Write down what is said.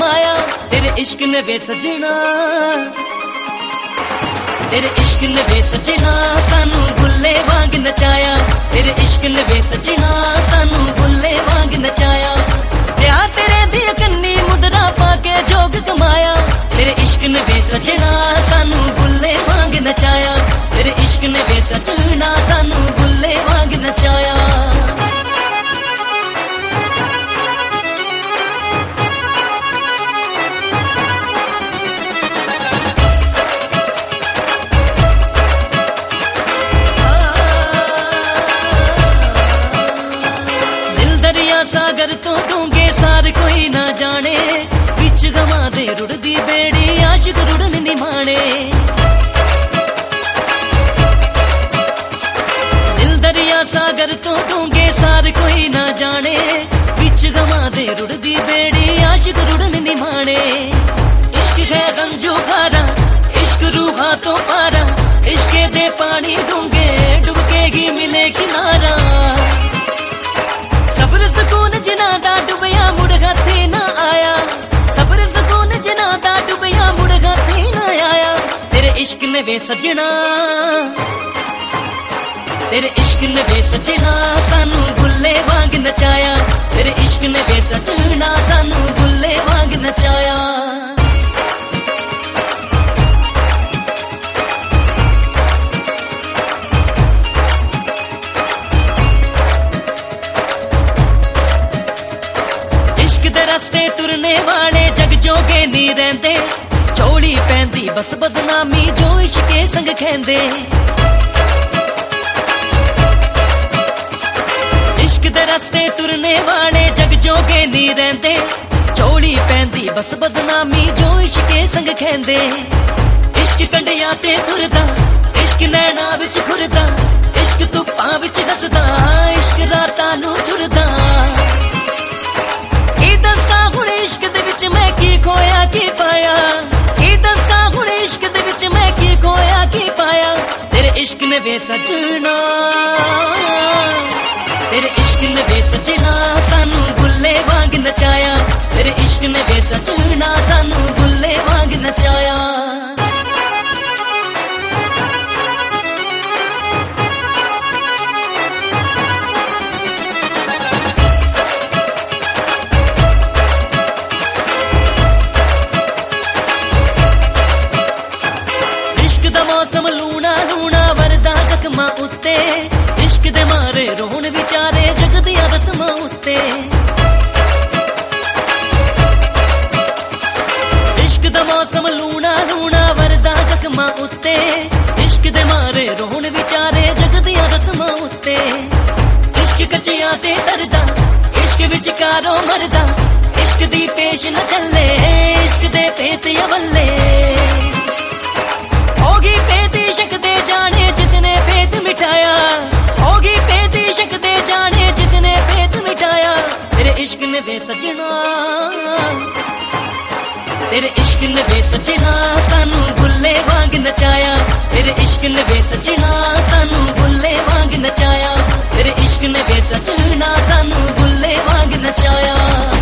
कमाया। तेरे इश्क ने वे सजना, तेरे इश्क ने वे सजना सानू बुल्ले वांग नचाया। तेरे इश्क ने वे सजना सानू बुल्ले वांग नचाया। त्या तेरे दी कन्नी मुद्रा पाके जोग कमाया। तेरे इश्क ने वे सजना सानू बुल्ले वांग नचाया। तेरे इश्क ने वे सजना सानू बुल्ले वांग नचाया। सागर तो डूंगे सार कोई ना जाने, बिच गवा दे रुड़दी बेड़ी आशिक रुड़न निमाने। दिल दरिया सागर तो डूंगे सार कोई ना जाने, बिच गवा दे रुड़दी बेड़ी आशिक रुड़न निमाने। इश्क है गंजू खारा, इश्क रूहा तो पारा, इश्के दे पानी डूंगे डुबकेगी मिले किनारा। सब्र सुकून जिना दा डुबया मुड़ हाथे ना आया। सब्र सुकून जिना दा डुबया मुड़ हाथे ना आया। तेरे इश्क ने वे सजना, तेरे इश्क ने वे सजना सानू बुल्ले वांग नचाया। तेरे इश्क ने वे सजना सानू बुल्ले वांग नचाया। रस्ते तुरने वाले जग जोगे नी रहंदे, चौड़ी पैंदी बस बदनामी जो इश्के संग खेंदे। इश्क दे रस्ते तुरने वाले जग जोगे नी रहंदे, चौड़ी पैंदी बस बदनामी जो इश्के संग खेंदे। इश्क कंडियां ते तुरदा, इश्क नैना विच खुरदा, इश्क धुप्पां विच हसदा, इश्क रातां नू झुरदा। इश्क दे विच मैं की खोया की पाया, की दस्सा हुण इश्क दे विच मैं की खोया की पाया। तेरे इश्क ने वे सजना, तेरे इश्क ने वे सजना सानू बुल्ले वांग नचाया। तेरे इश्क ने वे सजना सानू बुल्ले वांग नचाया। मौसम लूना लूना वरदा जख्मां उत्ते, इश्क दे मारे रोण विचारे जगदियां रस्मां उत्ते। इश्क दा मौसम लूना लूना वरदा जख्मां उत्ते, इश्क दे मारे रोण विचारे जगदियां रस्मां उत्ते। इश्क कच्चियां ते तरदा, इश्क विचकारों मरदा, इश्क दी पेश न चले, इश्क दे पेत अवल्ले। होगी पेती शक दे जाने जिसने भेद मिटाया, होगी पेती शक दे जाने जिसने भेद मिटाया। तेरे इश्क ने वे सजना, तेरे इश्क ने वे सजना सानू बुल्ले वांग नचाया। तेरे इश्क ने वे सजना सानू बुल्ले वांग नचाया। तेरे इश्क ने वे सजना सानू बुल्ले वांग नचाया।